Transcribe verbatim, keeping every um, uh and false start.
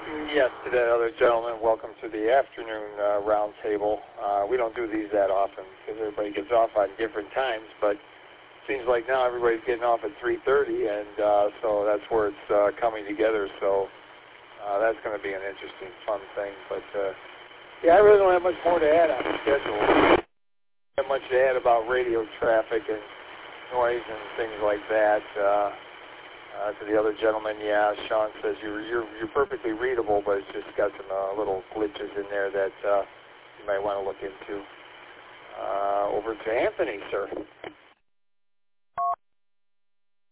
Yes, to that other gentleman, welcome to the afternoon uh, round table. Uh, we don't do these that often because everybody gets off on different times, but it seems like now everybody's getting off at three thirty, and uh, so that's where it's uh, coming together. So uh, that's going to be an interesting, fun thing. But uh, yeah, I really don't have much more to add on the schedule. I don't have much to add about radio traffic and noise and things like that. Uh, Uh, to the other gentleman, yeah, Sean says you're you're you're perfectly readable, but it's just got some uh, little glitches in there that uh, you might want to look into. Uh, over to Anthony, sir.